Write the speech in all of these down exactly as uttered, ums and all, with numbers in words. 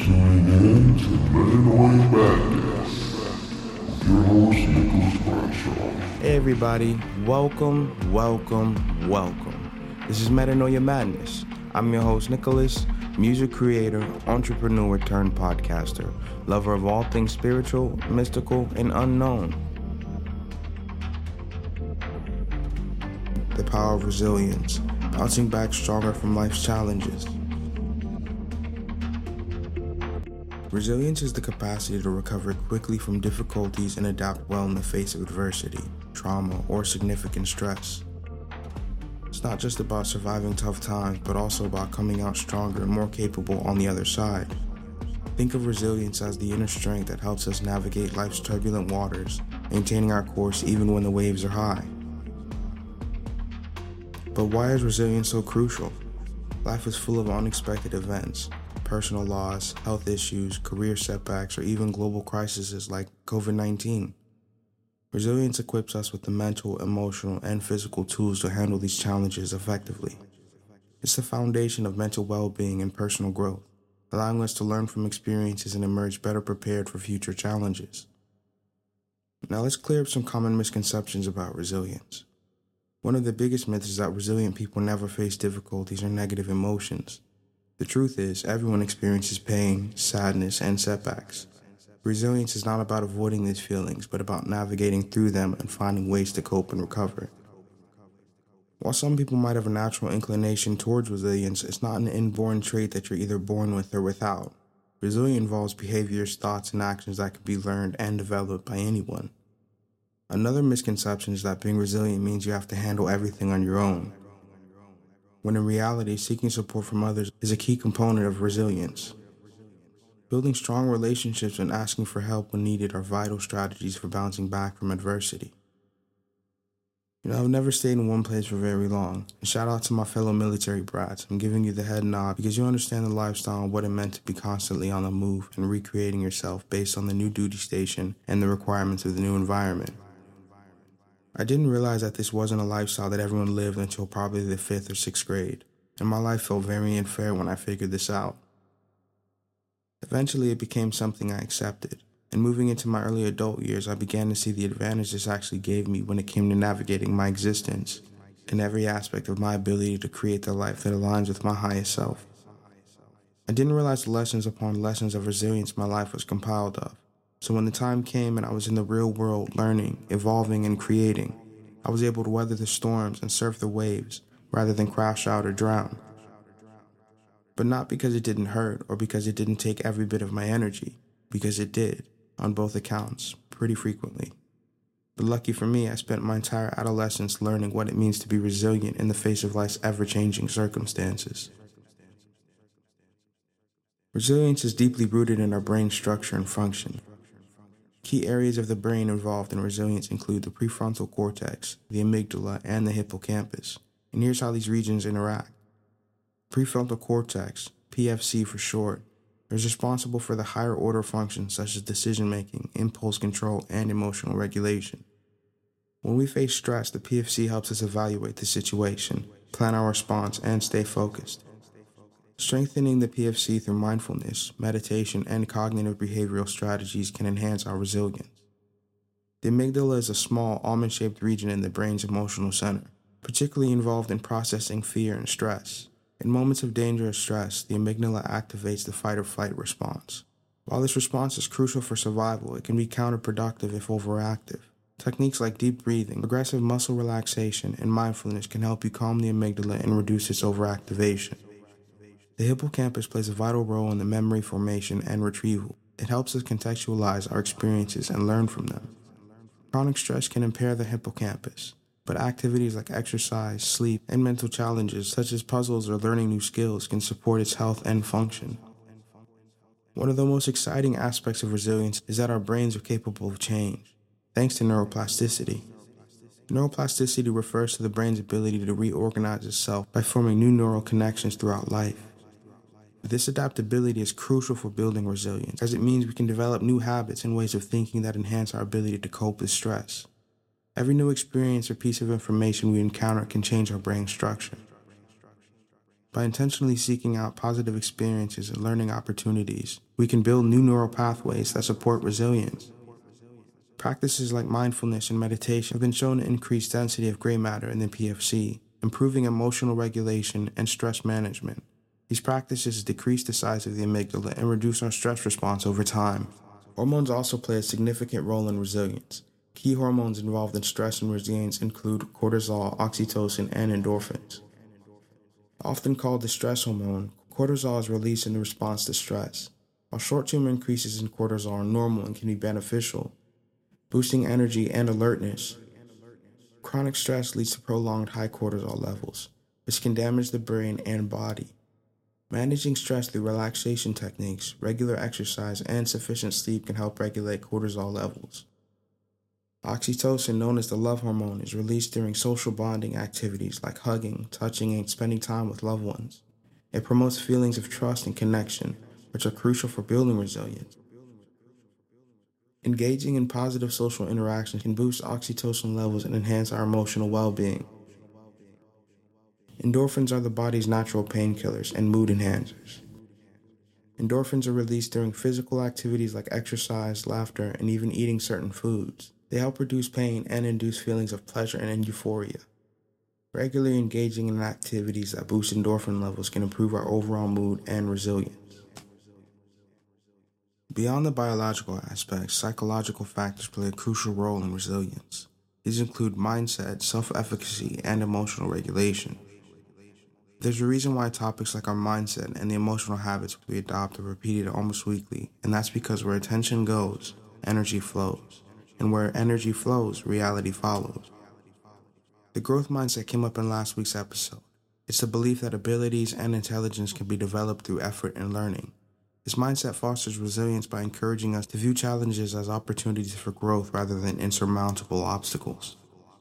tuning in to Metanoia Madness with your host, Nicholas Bradshaw. Hey everybody, welcome, welcome, welcome. This is Metanoia Madness. I'm your host, Nicholas, music creator, entrepreneur turned podcaster, lover of all things spiritual, mystical, and unknown. The power of resilience, bouncing back stronger from life's challenges. Resilience is the capacity to recover quickly from difficulties and adapt well in the face of adversity, trauma, or significant stress. It's not just about surviving tough times, but also about coming out stronger and more capable on the other side. Think of resilience as the inner strength that helps us navigate life's turbulent waters, maintaining our course even when the waves are high. But why is resilience so crucial? Life is full of unexpected events. Personal loss, health issues, career setbacks, or even global crises like covid nineteen. Resilience equips us with the mental, emotional, and physical tools to handle these challenges effectively. It's the foundation of mental well-being and personal growth, allowing us to learn from experiences and emerge better prepared for future challenges. Now let's clear up some common misconceptions about resilience. One of the biggest myths is that resilient people never face difficulties or negative emotions. The truth is, everyone experiences pain, sadness, and setbacks. Resilience is not about avoiding these feelings, but about navigating through them and finding ways to cope and recover. While some people might have a natural inclination towards resilience, it's not an inborn trait that you're either born with or without. Resilience involves behaviors, thoughts, and actions that can be learned and developed by anyone. Another misconception is that being resilient means you have to handle everything on your own, when in reality, seeking support from others is a key component of resilience. Building strong relationships and asking for help when needed are vital strategies for bouncing back from adversity. You know, I've never stayed in one place for very long, and shout out to my fellow military brats. I'm giving you the head nod because you understand the lifestyle and what it meant to be constantly on the move and recreating yourself based on the new duty station and the requirements of the new environment. I didn't realize that this wasn't a lifestyle that everyone lived until probably the fifth or sixth grade, and my life felt very unfair when I figured this out. Eventually, it became something I accepted, and moving into my early adult years, I began to see the advantage this actually gave me when it came to navigating my existence and every aspect of my ability to create the life that aligns with my highest self. I didn't realize the lessons upon lessons of resilience my life was compiled of. So when the time came and I was in the real world learning, evolving, and creating, I was able to weather the storms and surf the waves rather than crash out or drown. But not because it didn't hurt or because it didn't take every bit of my energy, because it did, on both accounts, pretty frequently. But lucky for me, I spent my entire adolescence learning what it means to be resilient in the face of life's ever-changing circumstances. Resilience is deeply rooted in our brain structure and function. Key areas of the brain involved in resilience include the prefrontal cortex, the amygdala, and the hippocampus. And here's how these regions interact. Prefrontal cortex, P F C for short, is responsible for the higher order functions such as decision-making, impulse control, and emotional regulation. When we face stress, the P F C helps us evaluate the situation, plan our response, and stay focused. Strengthening the P F C through mindfulness, meditation, and cognitive behavioral strategies can enhance our resilience. The amygdala is a small, almond-shaped region in the brain's emotional center, particularly involved in processing fear and stress. In moments of danger or stress, the amygdala activates the fight-or-flight response. While this response is crucial for survival, it can be counterproductive if overactive. Techniques like deep breathing, aggressive muscle relaxation, and mindfulness can help you calm the amygdala and reduce its overactivation. The hippocampus plays a vital role in the memory formation and retrieval. It helps us contextualize our experiences and learn from them. Chronic stress can impair the hippocampus, but activities like exercise, sleep, and mental challenges such as puzzles or learning new skills can support its health and function. One of the most exciting aspects of resilience is that our brains are capable of change, thanks to neuroplasticity. Neuroplasticity refers to the brain's ability to reorganize itself by forming new neural connections throughout life. This adaptability is crucial for building resilience, as it means we can develop new habits and ways of thinking that enhance our ability to cope with stress. Every new experience or piece of information we encounter can change our brain structure. By intentionally seeking out positive experiences and learning opportunities, we can build new neural pathways that support resilience. Practices like mindfulness and meditation have been shown to increase density of gray matter in the P F C, improving emotional regulation and stress management. These practices decrease the size of the amygdala and reduce our stress response over time. Hormones also play a significant role in resilience. Key hormones involved in stress and resilience include cortisol, oxytocin, and endorphins. Often called the stress hormone, cortisol is released in response to stress. While short-term increases in cortisol are normal and can be beneficial, boosting energy and alertness, chronic stress leads to prolonged high cortisol levels, which can damage the brain and body. Managing stress through relaxation techniques, regular exercise, and sufficient sleep can help regulate cortisol levels. Oxytocin, known as the love hormone, is released during social bonding activities like hugging, touching, and spending time with loved ones. It promotes feelings of trust and connection, which are crucial for building resilience. Engaging in positive social interactions can boost oxytocin levels and enhance our emotional well-being. Endorphins are the body's natural painkillers and mood enhancers. Endorphins are released during physical activities like exercise, laughter, and even eating certain foods. They help reduce pain and induce feelings of pleasure and euphoria. Regularly engaging in activities that boost endorphin levels can improve our overall mood and resilience. Beyond the biological aspects, psychological factors play a crucial role in resilience. These include mindset, self-efficacy, and emotional regulation. There's a reason why topics like our mindset and the emotional habits we adopt are repeated almost weekly, and that's because where attention goes, energy flows. And where energy flows, reality follows. The growth mindset came up in last week's episode. It's the belief that abilities and intelligence can be developed through effort and learning. This mindset fosters resilience by encouraging us to view challenges as opportunities for growth rather than insurmountable obstacles.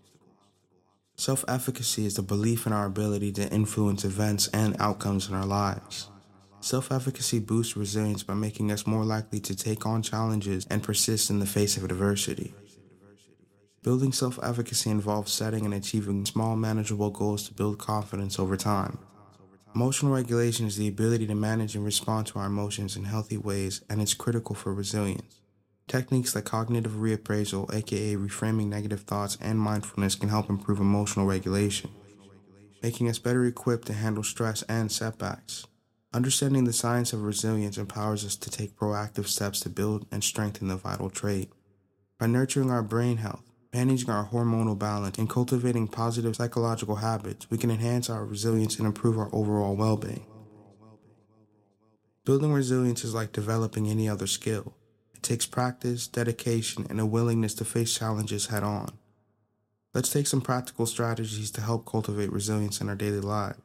Self-efficacy is the belief in our ability to influence events and outcomes in our lives. Self-efficacy boosts resilience by making us more likely to take on challenges and persist in the face of adversity. Building self-efficacy involves setting and achieving small, manageable goals to build confidence over time. Emotional regulation is the ability to manage and respond to our emotions in healthy ways, and it's critical for resilience. Techniques like cognitive reappraisal, aka reframing negative thoughts, and mindfulness can help improve emotional regulation, making us better equipped to handle stress and setbacks. Understanding the science of resilience empowers us to take proactive steps to build and strengthen the vital trait. By nurturing our brain health, managing our hormonal balance, and cultivating positive psychological habits, we can enhance our resilience and improve our overall well-being. Building resilience is like developing any other skill. It takes practice, dedication, and a willingness to face challenges head-on. Let's take some practical strategies to help cultivate resilience in our daily lives.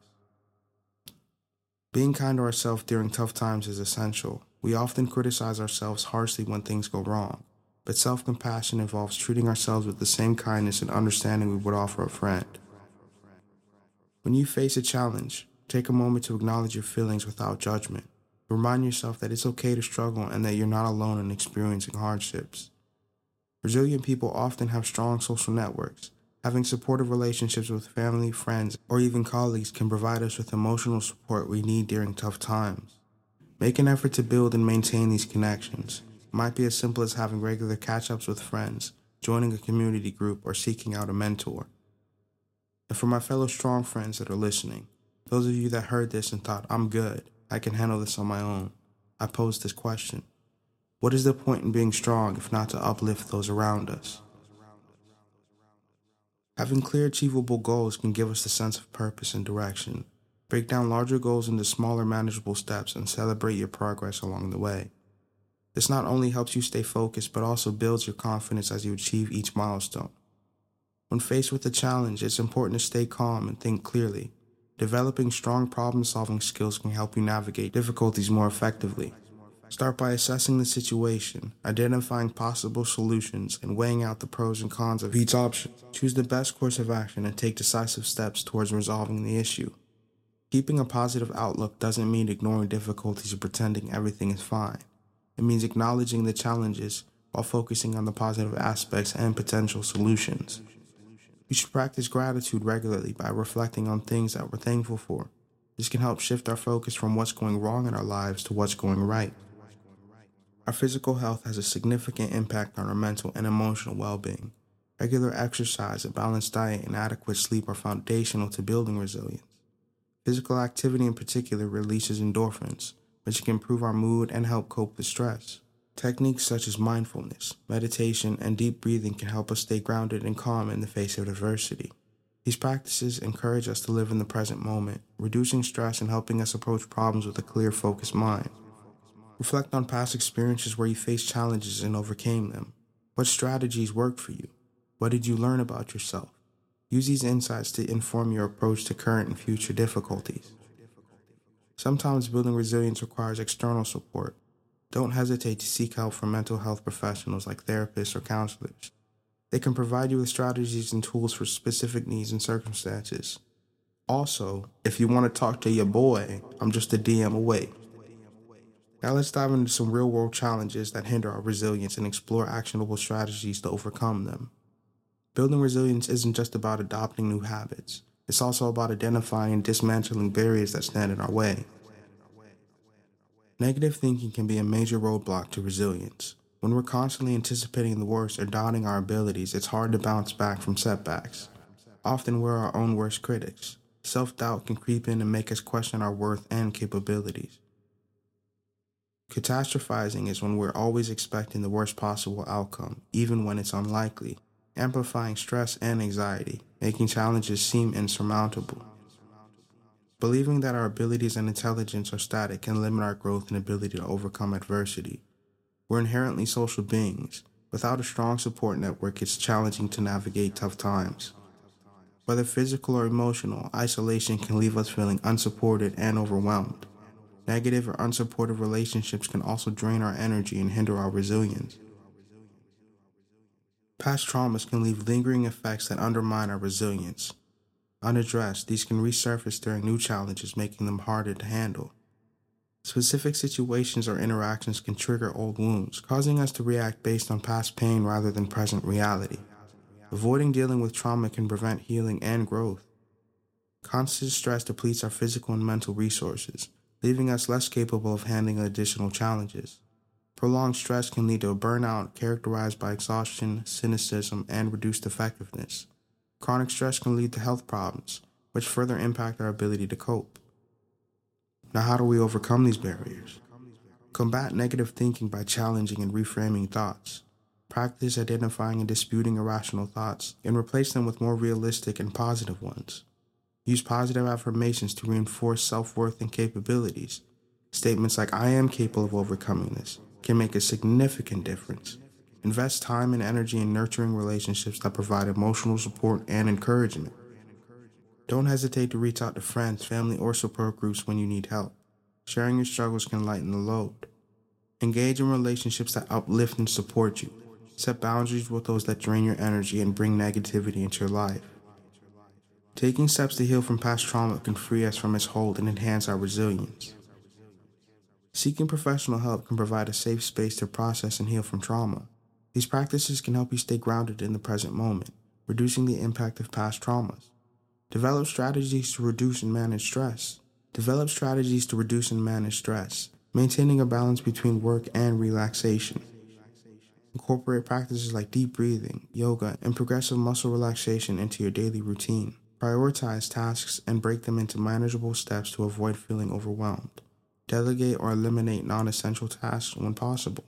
Being kind to ourselves during tough times is essential. We often criticize ourselves harshly when things go wrong, but self-compassion involves treating ourselves with the same kindness and understanding we would offer a friend. When you face a challenge, take a moment to acknowledge your feelings without judgment. Remind yourself that it's okay to struggle and that you're not alone in experiencing hardships. Resilient people often have strong social networks. Having supportive relationships with family, friends, or even colleagues can provide us with emotional support we need during tough times. Make an effort to build and maintain these connections. It might be as simple as having regular catch-ups with friends, joining a community group, or seeking out a mentor. And for my fellow strong friends that are listening, those of you that heard this and thought, I'm good, I can handle this on my own, I pose this question. What is the point in being strong if not to uplift those around us? Having clear, achievable goals can give us a sense of purpose and direction. Break down larger goals into smaller, manageable steps and celebrate your progress along the way. This not only helps you stay focused, but also builds your confidence as you achieve each milestone. When faced with a challenge, it's important to stay calm and think clearly. Developing strong problem-solving skills can help you navigate difficulties more effectively. Start by assessing the situation, identifying possible solutions, and weighing out the pros and cons of each option. Choose the best course of action and take decisive steps towards resolving the issue. Keeping a positive outlook doesn't mean ignoring difficulties or pretending everything is fine. It means acknowledging the challenges while focusing on the positive aspects and potential solutions. You should practice gratitude regularly by reflecting on things that we're thankful for. This can help shift our focus from what's going wrong in our lives to what's going right. Our physical health has a significant impact on our mental and emotional well-being. Regular exercise, a balanced diet, and adequate sleep are foundational to building resilience. Physical activity in particular releases endorphins, which can improve our mood and help cope with stress. Techniques such as mindfulness, meditation, and deep breathing can help us stay grounded and calm in the face of adversity. These practices encourage us to live in the present moment, reducing stress and helping us approach problems with a clear, focused mind. Reflect on past experiences where you faced challenges and overcame them. What strategies worked for you? What did you learn about yourself? Use these insights to inform your approach to current and future difficulties. Sometimes building resilience requires external support. Don't hesitate to seek help from mental health professionals like therapists or counselors. They can provide you with strategies and tools for specific needs and circumstances. Also, if you want to talk to your boy, I'm just a D M away. Now let's dive into some real-world challenges that hinder our resilience and explore actionable strategies to overcome them. Building resilience isn't just about adopting new habits. It's also about identifying and dismantling barriers that stand in our way. Negative thinking can be a major roadblock to resilience. When we're constantly anticipating the worst or doubting our abilities, it's hard to bounce back from setbacks. Often we're our own worst critics. Self-doubt can creep in and make us question our worth and capabilities. Catastrophizing is when we're always expecting the worst possible outcome, even when it's unlikely, amplifying stress and anxiety, making challenges seem insurmountable. Believing that our abilities and intelligence are static can limit our growth and ability to overcome adversity. We're inherently social beings. Without a strong support network, it's challenging to navigate tough times. Whether physical or emotional, isolation can leave us feeling unsupported and overwhelmed. Negative or unsupportive relationships can also drain our energy and hinder our resilience. Past traumas can leave lingering effects that undermine our resilience. Unaddressed, these can resurface during new challenges, making them harder to handle. Specific situations or interactions can trigger old wounds, causing us to react based on past pain rather than present reality. Avoiding dealing with trauma can prevent healing and growth. Constant stress depletes our physical and mental resources, leaving us less capable of handling additional challenges. Prolonged stress can lead to a burnout characterized by exhaustion, cynicism, and reduced effectiveness. Chronic stress can lead to health problems, which further impact our ability to cope. Now, how do we overcome these barriers? Combat negative thinking by challenging and reframing thoughts. Practice identifying and disputing irrational thoughts and replace them with more realistic and positive ones. Use positive affirmations to reinforce self-worth and capabilities. Statements like, "I am capable of overcoming this," can make a significant difference. Invest time and energy in nurturing relationships that provide emotional support and encouragement. Don't hesitate to reach out to friends, family, or support groups when you need help. Sharing your struggles can lighten the load. Engage in relationships that uplift and support you. Set boundaries with those that drain your energy and bring negativity into your life. Taking steps to heal from past trauma can free us from its hold and enhance our resilience. Seeking professional help can provide a safe space to process and heal from trauma. These practices can help you stay grounded in the present moment, reducing the impact of past traumas. Develop strategies to reduce and manage stress. Develop strategies to reduce and manage stress, maintaining a balance between work and relaxation. Incorporate practices like deep breathing, yoga, and progressive muscle relaxation into your daily routine. Prioritize tasks and break them into manageable steps to avoid feeling overwhelmed. Delegate or eliminate non-essential tasks when possible.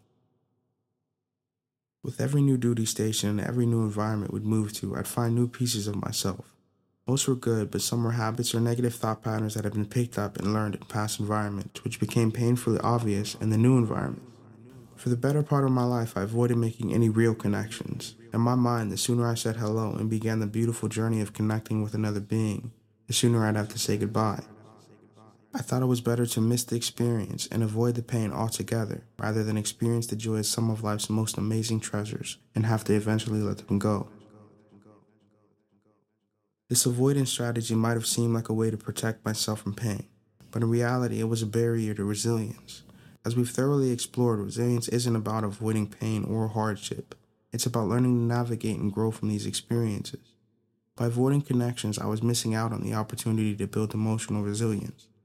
With every new duty station and every new environment we'd move to, I'd find new pieces of myself. Most were good, but some were habits or negative thought patterns that had been picked up and learned in past environments, which became painfully obvious in the new environment. For the better part of my life, I avoided making any real connections. In my mind, the sooner I said hello and began the beautiful journey of connecting with another being, the sooner I'd have to say goodbye. I thought it was better to miss the experience and avoid the pain altogether, rather than experience the joy of some of life's most amazing treasures and have to eventually let them go. This avoidance strategy might have seemed like a way to protect myself from pain, but in reality it was a barrier to resilience. As we've thoroughly explored, resilience isn't about avoiding pain or hardship. It's about learning to navigate and grow from these experiences. By avoiding connections, I was missing out on the opportunity to build emotional resilience.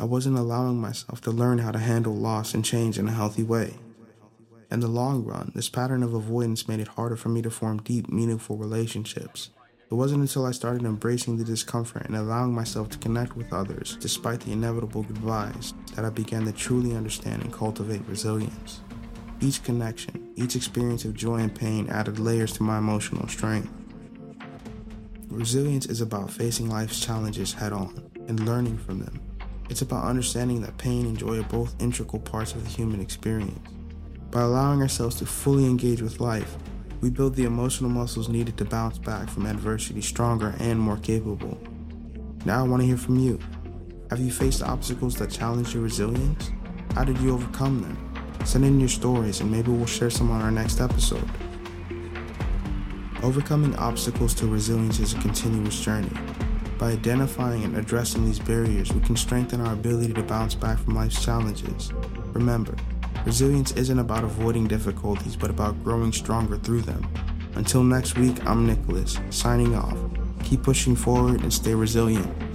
I wasn't allowing myself to learn how to handle loss and change in a healthy way. In the long run, this pattern of avoidance made it harder for me to form deep, meaningful relationships. It wasn't until I started embracing the discomfort and allowing myself to connect with others, despite the inevitable goodbyes, that I began to truly understand and cultivate resilience. Each connection, each experience of joy and pain added layers to my emotional strength. Resilience is about facing life's challenges head-on and learning from them. It's about understanding that pain and joy are both integral parts of the human experience. By allowing ourselves to fully engage with life, we build the emotional muscles needed to bounce back from adversity stronger and more capable. Now I want to hear from you. Have you faced obstacles that challenged your resilience? How did you overcome them? Send in your stories and maybe we'll share some on our next episode. Overcoming obstacles to resilience is a continuous journey. By identifying and addressing these barriers, we can strengthen our ability to bounce back from life's challenges. Remember, resilience isn't about avoiding difficulties, but about growing stronger through them. Until next week, I'm Nicholas, signing off. Keep pushing forward and stay resilient.